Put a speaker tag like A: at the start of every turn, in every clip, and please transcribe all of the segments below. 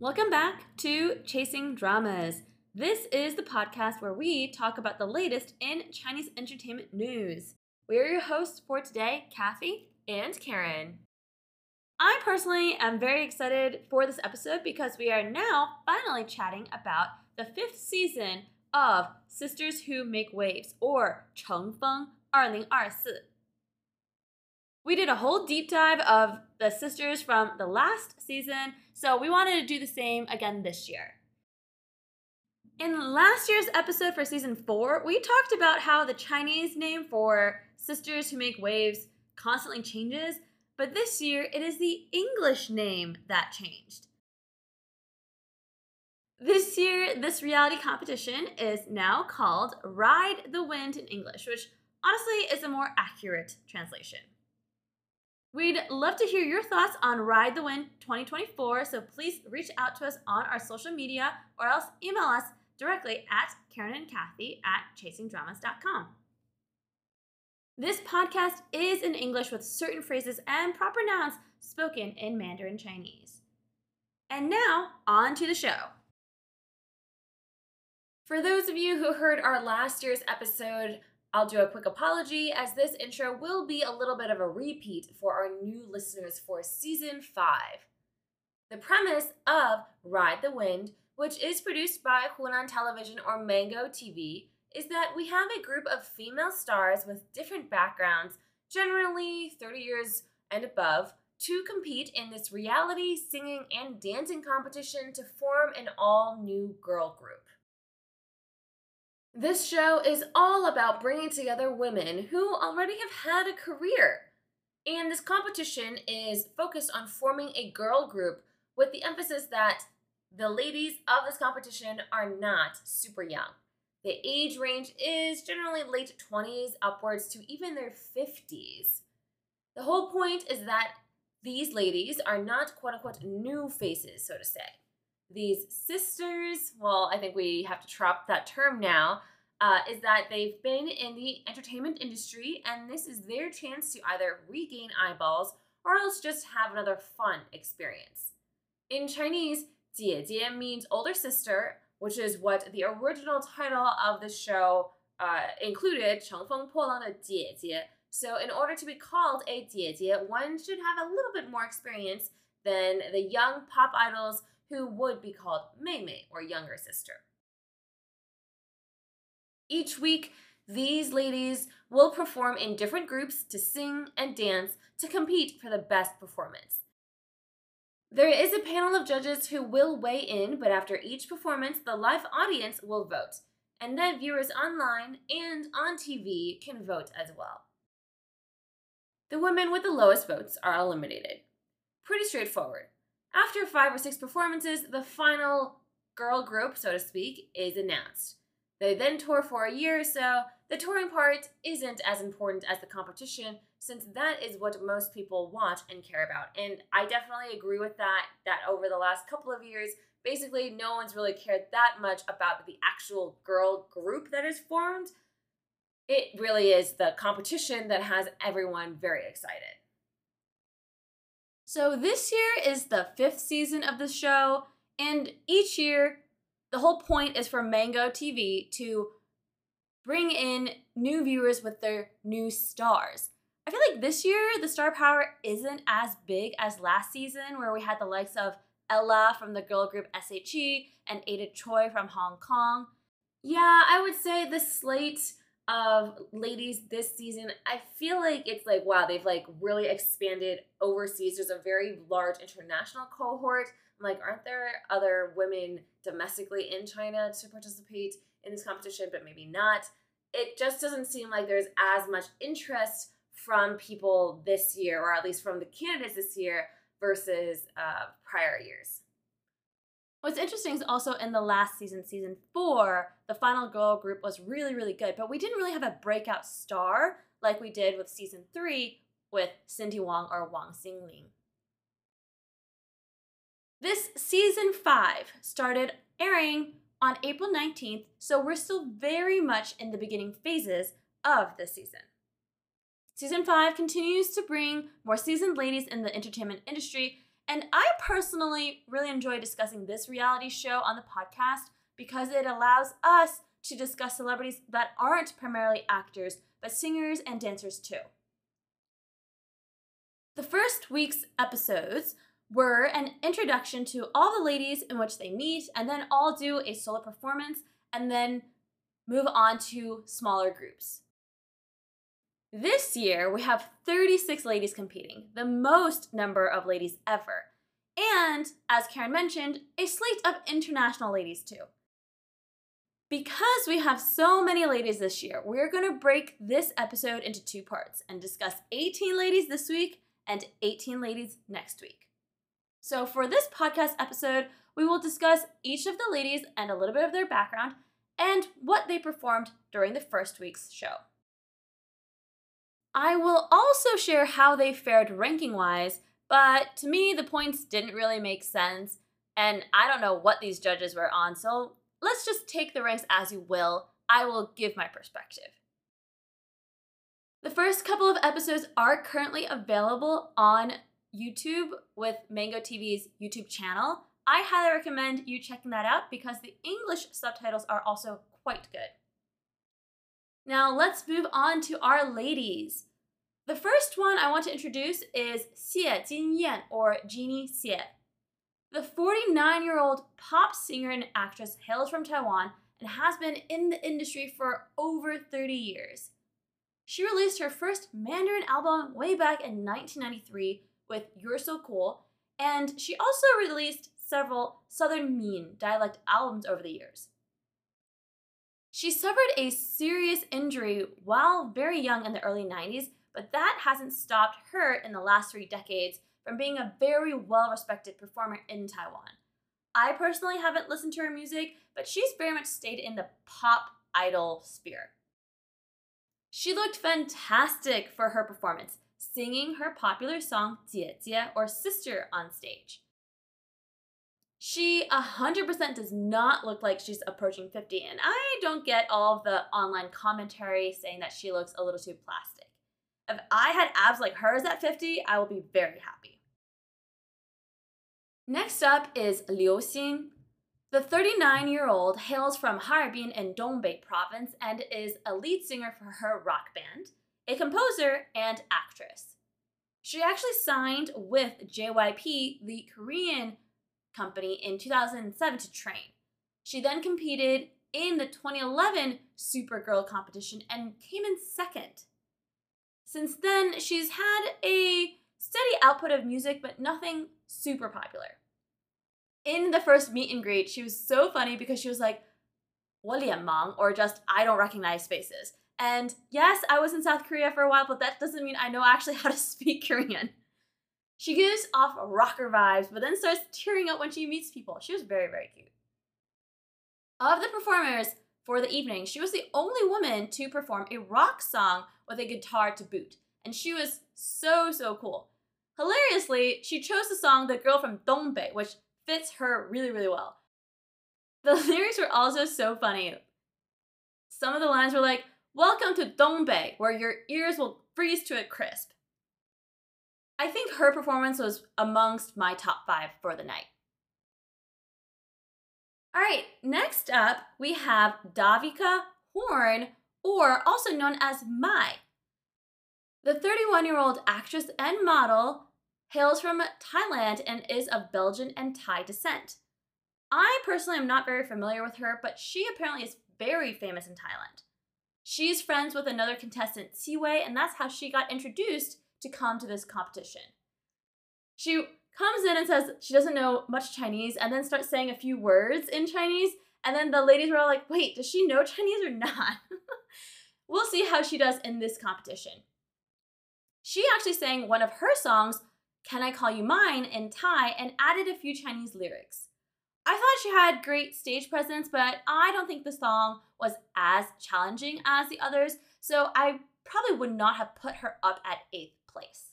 A: Welcome back to Chasing Dramas. This is the podcast where we talk about the latest in Chinese entertainment news. We are your hosts for today, Kathy
B: and Karen.
A: I personally am very excited for this episode because we are now finally chatting about the 5th season of Sisters Who Make Waves, or 乘风2024. We did a whole deep dive of the sisters from the last season, so we wanted to do the same again this year. In last year's episode for season 4, we talked about how the Chinese name for Sisters Who Make Waves constantly changes, but this year it is the English name that changed. This year, this reality competition is now called Ride the Wind in English, which honestly is a more accurate translation. We'd love to hear your thoughts on Ride the Wind 2024, so please reach out to us on our social media or else email us directly at KarenandKathy@chasingdramas.com. This podcast is in English with certain phrases and proper nouns spoken in Mandarin Chinese. And now, on to the show.
B: For those of you who heard our last year's episode, I'll do a quick apology as this intro will be a little bit of a repeat for our new listeners for Season 5. The premise of Ride the Wind, which is produced by Hunan Television or Mango TV, is that we have a group of female stars with different backgrounds, generally 30 years and above, to compete in this reality singing and dancing competition to form an all-new girl group. This show is all about bringing together women who already have had a career. And this competition is focused on forming a girl group with the emphasis that the ladies of this competition are not super young. The age range is generally late 20s upwards to even their 50s. The whole point is that these ladies are not quote-unquote new faces, so to say. These sisters, well, I think we have to drop that term now, is that they've been in the entertainment industry and this is their chance to either regain eyeballs or else just have another fun experience. In Chinese, 姐姐 means older sister, which is what the original title of the show included, 乘风破浪的姐姐. So in order to be called a 姐姐, one should have a little bit more experience than the young pop idols who would be called 妹妹 or younger sister. Each week, these ladies will perform in different groups to sing and dance to compete for the best performance. There is a panel of judges who will weigh in, but after each performance, the live audience will vote, and then viewers online and on TV can vote as well. The women with the lowest votes are eliminated. Pretty straightforward. After 5 or 6 performances, the final girl group, so to speak, is announced. They then tour for a year or so. The touring part isn't as important as the competition since that is what most people watch and care about. And I definitely agree with that over the last couple of years, basically no one's really cared that much about the actual girl group that is formed. It really is the competition that has everyone very excited.
A: So this year is the 5th season of the show, and each year the whole point is for Mango TV to bring in new viewers with their new stars. I feel like this year the star power isn't as big as last season where we had the likes of Ella from the girl group SHE and Ada Choi from Hong Kong. Yeah, I would say the slate of ladies this season, I feel like it's like, wow, they've like really expanded overseas. There's a very large international cohort. I'm like, aren't there other women domestically in China to participate in this competition, but maybe not? It just doesn't seem like there's as much interest from people this year, or at least from the candidates this year, versus prior years. What's interesting is also in the last season, season 4, the final girl group was really, really good, but we didn't really have a breakout star like we did with season 3 with Cindy Wang or Wang Xingling. This season 5 started airing on April 19th, so we're still very much in the beginning phases of this season. Season 5 continues to bring more seasoned ladies in the entertainment industry, And I personally really enjoy discussing this reality show on the podcast because it allows us to discuss celebrities that aren't primarily actors, but singers and dancers too. The first week's episodes were an introduction to all the ladies in which they meet, and then all do a solo performance, and then move on to smaller groups. This year, we have 36 ladies competing, the most number of ladies ever. And, as Karen mentioned, a slate of international ladies too. Because we have so many ladies this year, we're going to break this episode into 2 parts and discuss 18 ladies this week and 18 ladies next week. So for this podcast episode, we will discuss each of the ladies and a little bit of their background and what they performed during the first week's show. I will also share how they fared ranking-wise, but to me, the points didn't really make sense, and I don't know what these judges were on, so let's just take the ranks as you will. I will give my perspective. The first couple of episodes are currently available on YouTube with Mango TV's YouTube channel. I highly recommend you checking that out because the English subtitles are also quite good. Now let's move on to our ladies. The first one I want to introduce is Xie Jinyan, or Jeannie Xie. The 49-year-old pop singer and actress hails from Taiwan and has been in the industry for over 30 years. She released her first Mandarin album way back in 1993 with You're So Cool, and she also released several Southern Min dialect albums over the years. She suffered a serious injury while very young in the early 90s, but that hasn't stopped her in the last 3 decades from being a very well-respected performer in Taiwan. I personally haven't listened to her music, but she's very much stayed in the pop idol sphere. She looked fantastic for her performance, singing her popular song Jie Jie, or Sister, on stage. She 100% does not look like she's approaching 50, and I don't get all of the online commentary saying that she looks a little too plastic. If I had abs like hers at 50, I will be very happy. Next up is Liu Xin. The 39-year-old hails from Harbin in Dongbei province and is a lead singer for her rock band, a composer, and actress. She actually signed with JYP, the Korean company, in 2007 to train. She then competed in the 2011 Supergirl competition and came in second. Since then, she's had a steady output of music, but nothing super popular. In the first meet and greet, she was so funny because she was like, 我脸盲, or just, I don't recognize faces. And yes, I was in South Korea for a while, but that doesn't mean I know actually how to speak Korean. She gives off rocker vibes, but then starts tearing up when she meets people. She was very, very cute. Of the performers for the evening, she was the only woman to perform a rock song with a guitar to boot. And she was so, so cool. Hilariously, she chose the song The Girl from Dongbei, which fits her really, really well. The lyrics were also so funny. Some of the lines were like, "Welcome to Dongbei, where your ears will freeze to a crisp." I think her performance was amongst my top 5 for the night. All right, next up, we have Davika Horn, or also known as Mai. The 31-year-old actress and model hails from Thailand and is of Belgian and Thai descent. I personally am not very familiar with her, but she apparently is very famous in Thailand. She's friends with another contestant, Siwei, and that's how she got introduced to come to this competition. She comes in and says she doesn't know much Chinese and then starts saying a few words in Chinese, and then the ladies were all like, wait, does she know Chinese or not? We'll see how she does in this competition. She actually sang one of her songs, Can I Call You Mine, in Thai, and added a few Chinese lyrics. I thought she had great stage presence, but I don't think the song was as challenging as the others, so I probably would not have put her up at 8th place.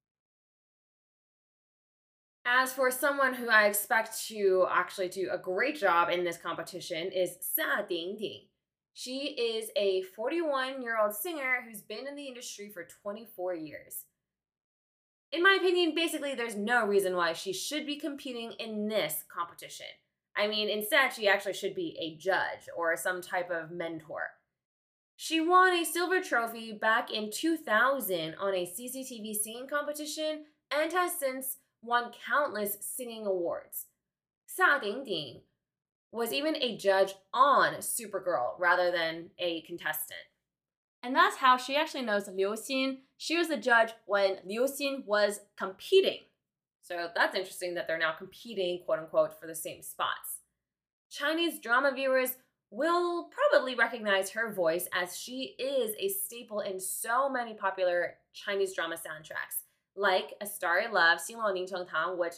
B: As for someone who I expect to actually do a great job in this competition is Xia Dingding. She is a 41-year-old singer who's been in the industry for 24 years. In my opinion, basically, there's no reason why she should be competing in this competition. I mean, instead, she actually should be a judge or some type of mentor. She won a silver trophy back in 2000 on a CCTV singing competition and has since won countless singing awards. Xia Dingding was even a judge on Supergirl rather than a contestant.
A: And that's how she actually knows Liu Xin. She was the judge when Liu Xin was competing.
B: So that's interesting that they're now competing, quote unquote, for the same spots. Chinese drama viewers will probably recognize her voice as she is a staple in so many popular Chinese drama soundtracks, like A Starry Love, 心若凝成糖, which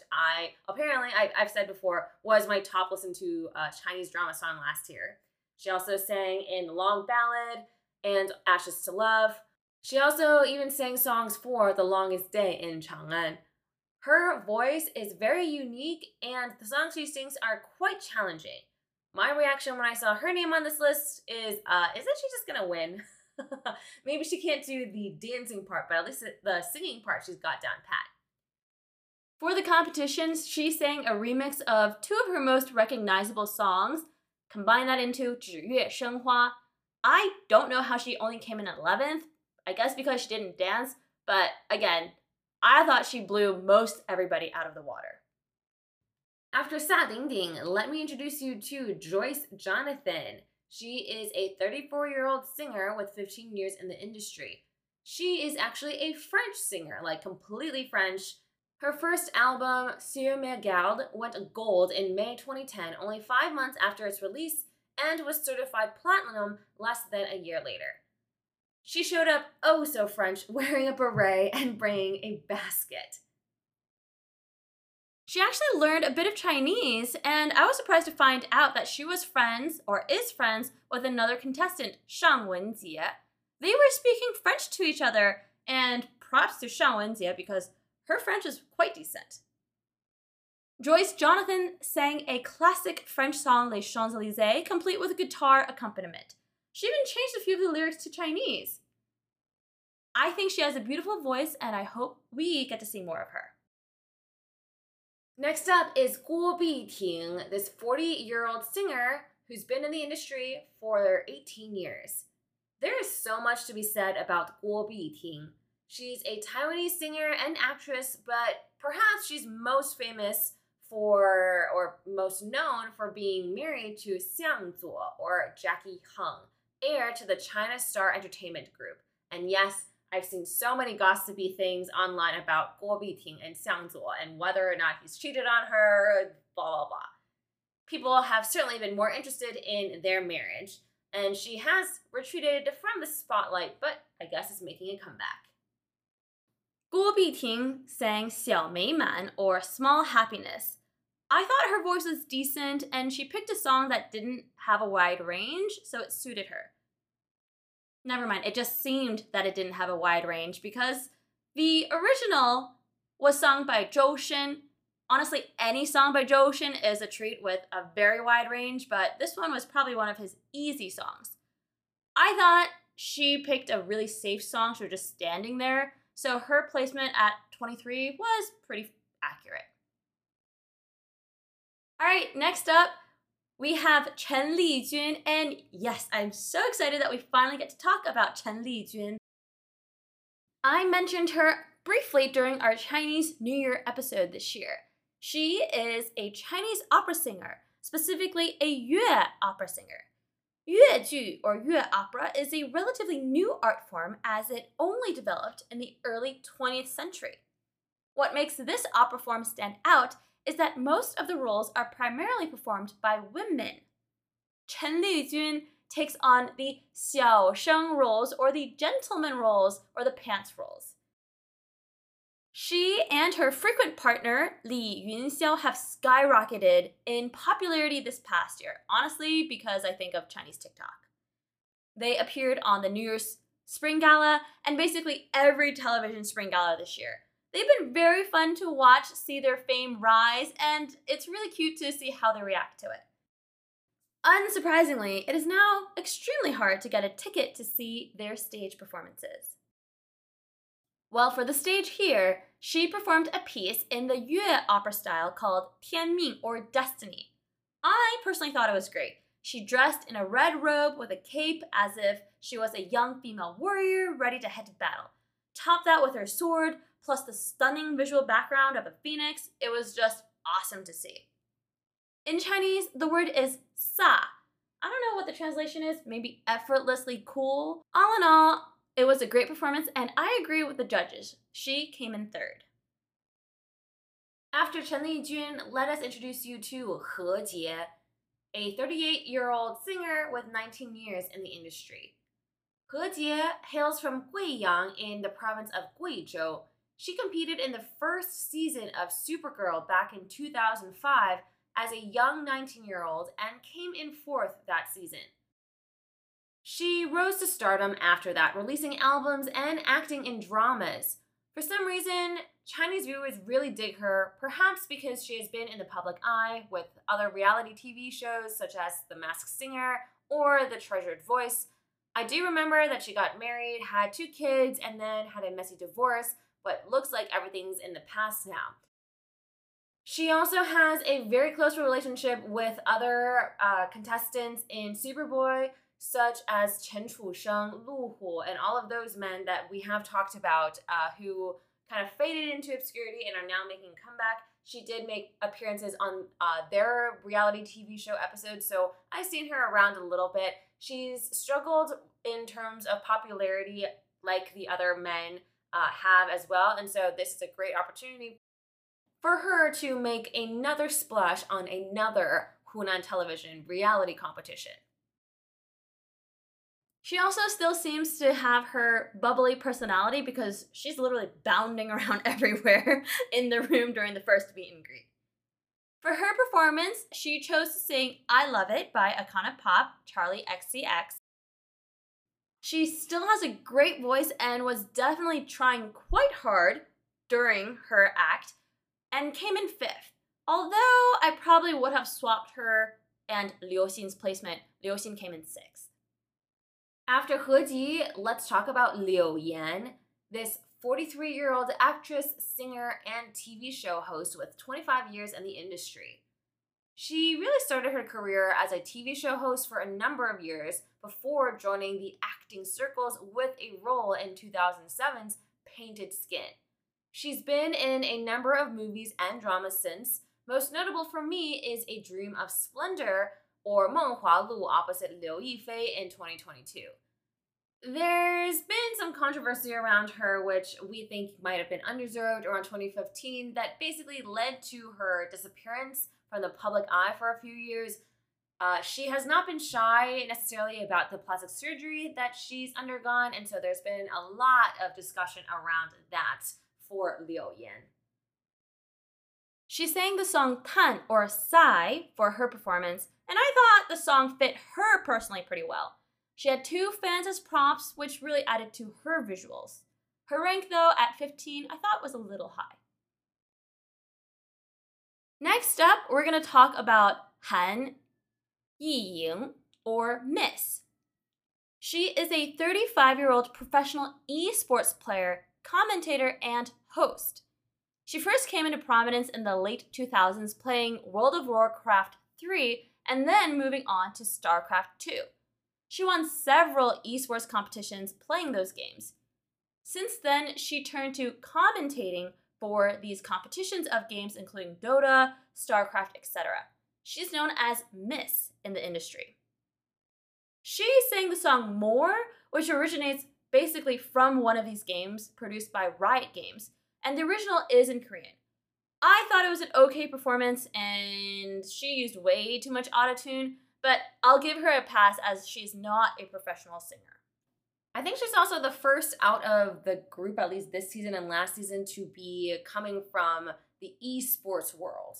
B: I've said before, was my top listened to Chinese drama song last year. She also sang in The Long Ballad and Ashes to Love. She also even sang songs for The Longest Day in Chang'an. Her voice is very unique and the songs she sings are quite challenging. My reaction when I saw her name on this list is that she just gonna win? Maybe she can't do the dancing part, but at least the singing part she's got down pat.
A: For the competitions, she sang a remix of two of her most recognizable songs. Combine that into 指月生花. I don't know how she only came in 11th. I guess because she didn't dance. But again, I thought she blew most everybody out of the water.
B: After Xia Dingding, let me introduce you to Joyce Jonathan. She is a 34-year-old singer with 15 years in the industry. She is actually a French singer, like completely French. Her first album, Sur mes gardes, went gold in May 2010, only 5 months after its release, and was certified platinum less than a year later. She showed up oh so French, wearing a beret and bringing a basket.
A: She actually learned a bit of Chinese, and I was surprised to find out that she was friends, or is friends, with another contestant, Shang Wenjie. They were speaking French to each other, and props to Shang Wenjie because her French is quite decent. Joyce Jonathan sang a classic French song, Les Champs-Élysées, complete with a guitar accompaniment. She even changed a few of the lyrics to Chinese. I think she has a beautiful voice, and I hope we get to see more of her.
B: Next up is Guo Biting, this 40-year-old singer who's been in the industry for 18 years. There is so much to be said about Guo Biting. She's a Taiwanese singer and actress, but perhaps she's most famous for, or most known for being married to Xiang Zuo, or Jackie Hung, heir to the China Star Entertainment Group. And yes, I've seen so many gossipy things online about Guo Biting and Xiang Zuo and whether or not he's cheated on her, blah, blah, blah. People have certainly been more interested in their marriage, and she has retreated from the spotlight, but I guess is making a comeback.
A: Guo Biting sang 小美满, or Small Happiness. I thought her voice was decent, and she picked a song that didn't have a wide range, so it suited her. Never mind, it just seemed that it didn't have a wide range because the original was sung by Zhou Shen. Honestly, any song by Zhou Shen is a treat with a very wide range, but this one was probably one of his easy songs. I thought she picked a really safe song, she was just standing there, so her placement at 23 was pretty accurate. Alright, next up, we have Chen Lijun, and yes, I'm so excited that we finally get to talk about Chen Lijun. I mentioned her briefly during our Chinese New Year episode this year. She is a Chinese opera singer, specifically a Yue opera singer. Yueju, or Yue opera, is a relatively new art form as it only developed in the early 20th century. What makes this opera form stand out is that most of the roles are primarily performed by women. Chen Lijun takes on the xiaosheng roles, or the gentleman roles, or the pants roles. She and her frequent partner, Li Yunxiao, have skyrocketed in popularity this past year, honestly because I think of Chinese TikTok. They appeared on the New Year's Spring Gala and basically every television Spring Gala this year. They've been very fun to watch, see their fame rise, and it's really cute to see how they react to it. Unsurprisingly, it is now extremely hard to get a ticket to see their stage performances. Well, for the stage here, she performed a piece in the Yue opera style called 天命 or Destiny. I personally thought it was great. She dressed in a red robe with a cape as if she was a young female warrior ready to head to battle. Top that with her sword, plus the stunning visual background of a phoenix. It was just awesome to see. In Chinese, the word is sa. I don't know what the translation is, maybe effortlessly cool. All in all, it was a great performance, and I agree with the judges. She came in third.
B: After Chen Lijun, let us introduce you to He Jie, a 38-year-old singer with 19 years in the industry. He Jie hails from Guiyang in the province of Guizhou. She competed in the first season of Supergirl back in 2005 as a young 19-year-old and came in fourth that season. She rose to stardom after that, releasing albums and acting in dramas. For some reason, Chinese viewers really dig her, perhaps because she has been in the public eye with other reality TV shows such as The Masked Singer or The Treasured Voice. I do remember that she got married, had 2 kids, and then had a messy divorce, but looks like everything's in the past now. She also has a very close relationship with other contestants in Superboy, such as Chen Chusheng, Lu Hu, and all of those men that we have talked about who kind of faded into obscurity and are now making a comeback. She did make appearances on their reality TV show episodes, so I've seen her around a little bit. She's struggled in terms of popularity like the other men have as well, and so this is a great opportunity for her to make another splash on another Hunan television reality competition.
A: She also still seems to have her bubbly personality because she's literally bounding around everywhere in the room during the first meet and greet. For her performance, she chose to sing I Love It by Akana Pop, Charlie XCX. She still has a great voice and was definitely trying quite hard during her act and came in 5th. Although I probably would have swapped her and Liu Xin's placement. Liu Xin came in 6th.
B: After He Ji, let's talk about Liu Yan, this 43-year-old actress, singer, and TV show host with 25 years in the industry. She really started her career as a TV show host for a number of years before joining the acting circles with a role in 2007's Painted Skin. She's been in a number of movies and dramas since. Most notable for me is A Dream of Splendor, or Meng Hua Lu opposite Liu Yifei in 2022. There's been some controversy around her, which we think might have been undeserved around 2015, that basically led to her disappearance from the public eye for a few years. She has not been shy necessarily about the plastic surgery that she's undergone, and so there's been a lot of discussion around that for Liu Yan.
A: She sang the song Tan or Sigh for her performance, and I thought the song fit her personally pretty well. She had 2 fans as props, which really added to her visuals. Her rank, though, at 15, I thought was a little high. Next up, we're going to talk about Han Yiying, or Miss. She is a 35-year-old professional esports player, commentator, and host. She first came into prominence in the late 2000s playing World of Warcraft 3 and then moving on to StarCraft 2. She won several esports competitions playing those games. Since then, she turned to commentating for these competitions of games including Dota, StarCraft, etc. She's known as Miss in the industry. She sang the song More, which originates basically from one of these games produced by Riot Games, and the original is in Korean. I thought it was an okay performance, and she used way too much autotune, but I'll give her a pass as she's not a professional singer.
B: I think she's also the first out of the group, at least this season and last season, to be coming from the esports world.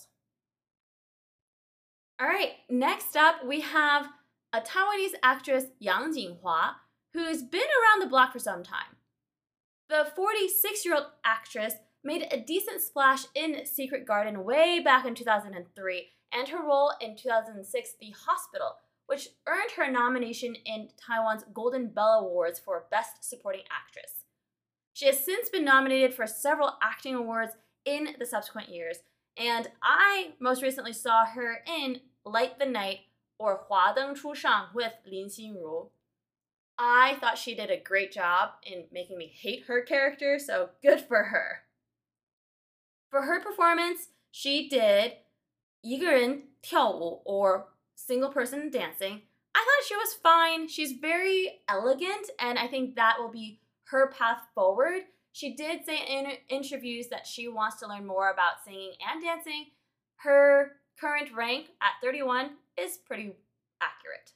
A: All right, next up we have a Taiwanese actress, Yang Jinghua, who's been around the block for some time. The 46-year-old actress made a decent splash in Secret Garden way back in 2003, and her role in 2006, The Hospital, which earned her a nomination in Taiwan's Golden Bell Awards for Best Supporting Actress. She has since been nominated for several acting awards in the subsequent years, and I most recently saw her in Light the Night or 华灯初上 with Lin Xinru. I thought she did a great job in making me hate her character, so good for her. For her performance, she did 一个人跳舞 or single person dancing. I thought she was fine. She's very elegant, and I think that will be her path forward. She did say in interviews that she wants to learn more about singing and dancing. Her current rank at 31 is pretty accurate.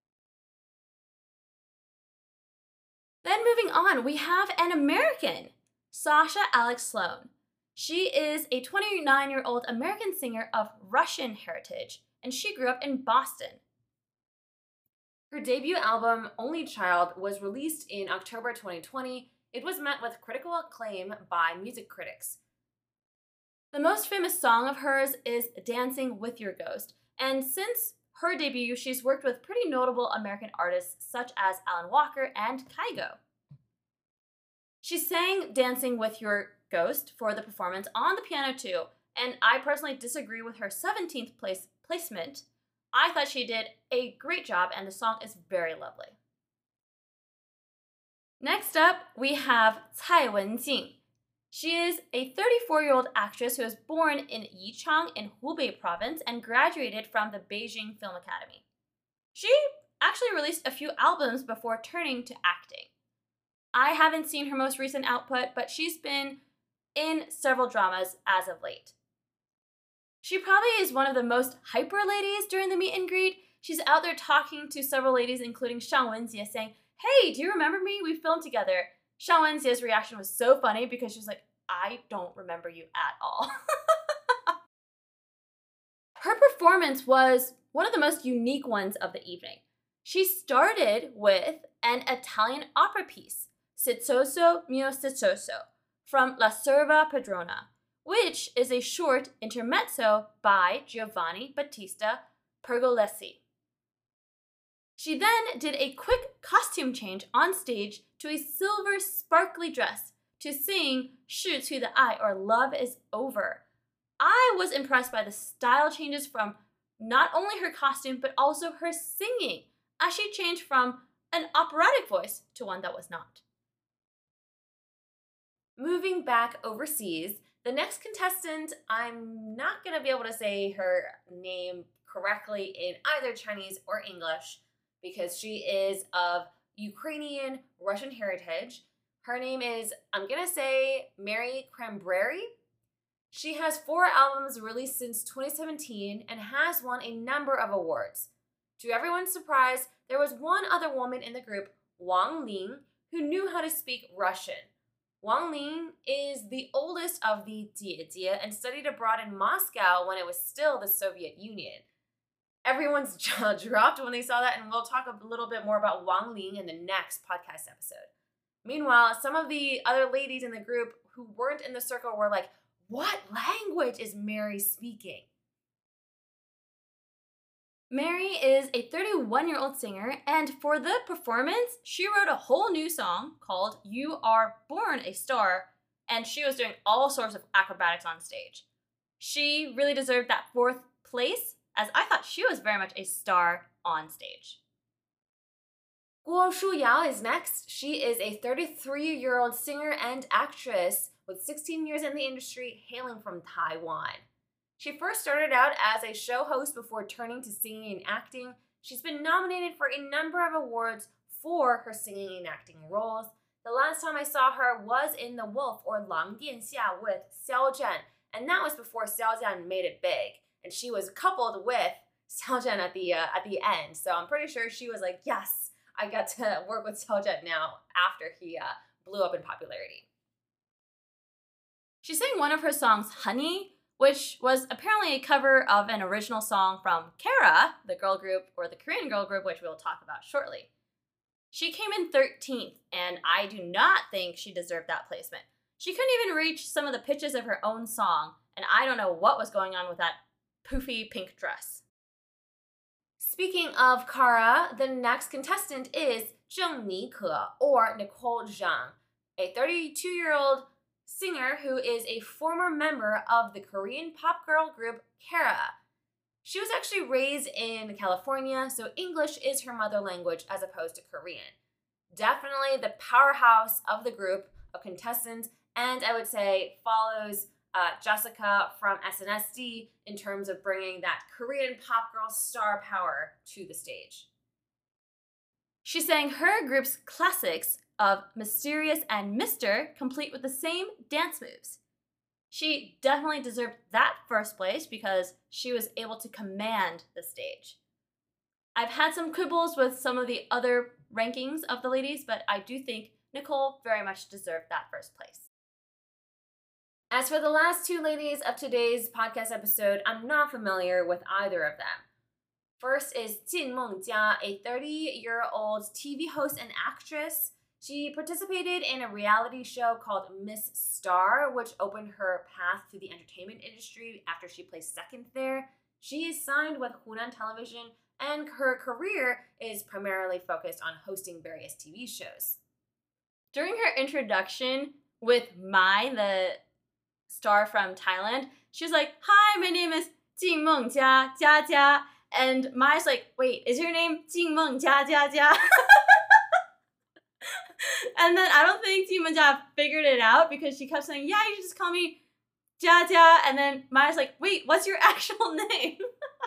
A: Then moving on, we have an American, Sasha Alex Sloan. She is a 29-year-old American singer of Russian heritage, and she grew up in Boston.
B: Her debut album, Only Child, was released in October 2020. It was met with critical acclaim by music critics.
A: The most famous song of hers is Dancing with Your Ghost, and since her debut, she's worked with pretty notable American artists such as Alan Walker and Kygo. She sang Dancing with Your Ghost for the performance on the piano too, and I personally disagree with her 17th placement. I thought she did a great job, and the song is very lovely. Next up, we have Cai Wenjing. She is a 34-year-old actress who was born in Yichang in Hubei province and graduated from the Beijing Film Academy. She actually released a few albums before turning to acting. I haven't seen her most recent output, but she's been in several dramas as of late. She probably is one of the most hyper ladies during the meet and greet. She's out there talking to several ladies, including Shang Wenjie, saying, "Hey, do you remember me? We filmed together." Shang Wenjie's reaction was so funny because she was like, "I don't remember you at all." Her performance was one of the most unique ones of the evening. She started with an Italian opera piece, Sezzoso mio Sezzoso, from La Serva Padrona, which is a short intermezzo by Giovanni Battista Pergolesi. She then did a quick costume change on stage to a silver sparkly dress to sing 逝去的爱 or Love is Over. I was impressed by the style changes from not only her costume but also her singing, as she changed from an operatic voice to one that was not.
B: Moving back overseas, the next contestant, I'm not going to be able to say her name correctly in either Chinese or English because she is of Ukrainian Russian heritage. Her name is, I'm going to say, Mary Cranberry. She has 4 albums released since 2017 and has won a number of awards. To everyone's surprise, there was one other woman in the group, Wang Ling, who knew how to speak Russian. Wang Ling is the oldest of the Jie and studied abroad in Moscow when it was still the Soviet Union. Everyone's jaw dropped when they saw that, and we'll talk a little bit more about Wang Ling in the next podcast episode. Meanwhile, some of the other ladies in the group who weren't in the circle were like, "What language is Mary speaking?"
A: Mary is a 31-year-old singer, and for the performance, she wrote a whole new song called You Are Born a Star, and she was doing all sorts of acrobatics on stage. She really deserved that 4th place, as I thought she was very much a star on stage.
B: Guo Shuyao is next. She is a 33-year-old singer and actress with 16 years in the industry, hailing from Taiwan. She first started out as a show host before turning to singing and acting. She's been nominated for a number of awards for her singing and acting roles. The last time I saw her was in The Wolf or 狼殿下 with Xiao Zhan, and that was before Xiao Zhan made it big. And she was coupled with Xiao Zhan at the end. So I'm pretty sure she was like, yes, I got to work with Xiao Zhan now after he blew up in popularity.
A: She sang one of her songs, Honey, which was apparently a cover of an original song from Kara, the girl group, or the Korean girl group, which we'll talk about shortly. She came in 13th, and I do not think she deserved that placement. She couldn't even reach some of the pitches of her own song, and I don't know what was going on with that poofy pink dress.
B: Speaking of Kara, the next contestant is Zheng Nike or Nicole Zhang. a 32-year-old singer who is a former member of the Korean pop girl group Kara. She was actually raised in California, so English is her mother language as opposed to Korean. Definitely the powerhouse of the group of contestants, and I would say follows Jessica from SNSD in terms of bringing that Korean pop girl star power to the stage. She sang her group's classics of Mysterious and Mr., complete with the same dance moves. She definitely deserved that first place because she was able to command the stage. I've had some quibbles with some of the other rankings of the ladies, but I do think Nicole very much deserved that first place. As for the last two ladies of today's podcast episode, I'm not familiar with either of them. First is Jin Mengjia, a 30-year-old TV host and actress. She participated in a reality show called Miss Star, which opened her path to the entertainment industry after she placed second there. She is signed with Hunan Television, and her career is primarily focused on hosting various TV shows.
A: During her introduction with Mai, the star from Thailand, she was like, "Hi, my name is Jin Mengjia, Jia Jia." And Mai's like, "Wait, is your name Jin Mengjia, Jia Jia?" And then I don't think Jin Mengjia figured it out because she kept saying, "Yeah, you should just call me Jia Jia." And then Mai's like, "Wait, what's your actual name?"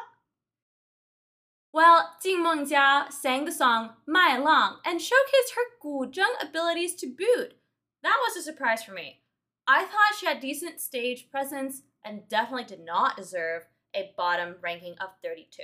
A: Well, Jin Mengjia sang the song Mai Lang and showcased her guzheng abilities to boot. That was a surprise for me. I thought she had decent stage presence and definitely did not deserve a bottom ranking of 32.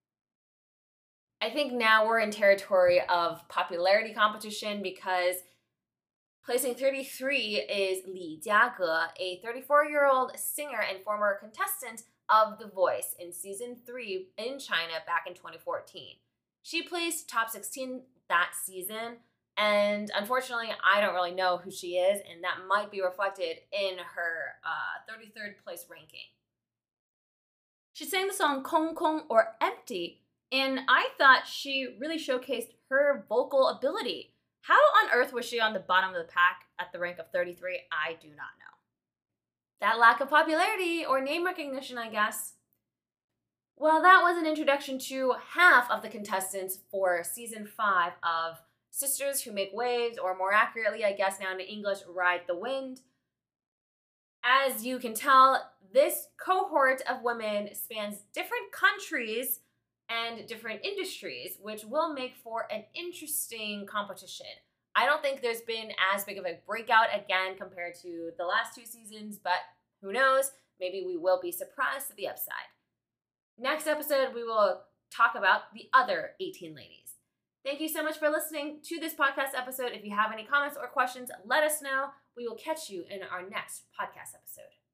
B: I think now we're in territory of popularity competition because placing 33 is Li Jiage, a 34-year-old singer and former contestant of The Voice in season 3 in China back in 2014. She placed top 16 that season, and unfortunately, I don't really know who she is, and that might be reflected in her 33rd place ranking.
A: She sang the song Kong Kong or Empty, and I thought she really showcased her vocal ability. How on earth was she on the bottom of the pack at the rank of 33? I do not know.
B: That lack of popularity or name recognition, I guess. Well, that was an introduction to half of the contestants for season 5 of Sisters Who Make Waves, or more accurately, I guess now in English, Ride the Wind. As you can tell, this cohort of women spans different countries and different industries, which will make for an interesting competition. I don't think there's been as big of a breakout again compared to the last 2 seasons, but who knows? Maybe we will be surprised to the upside. Next episode, we will talk about the other 18 ladies. Thank you so much for listening to this podcast episode. If you have any comments or questions, let us know. We will catch you in our next podcast episode.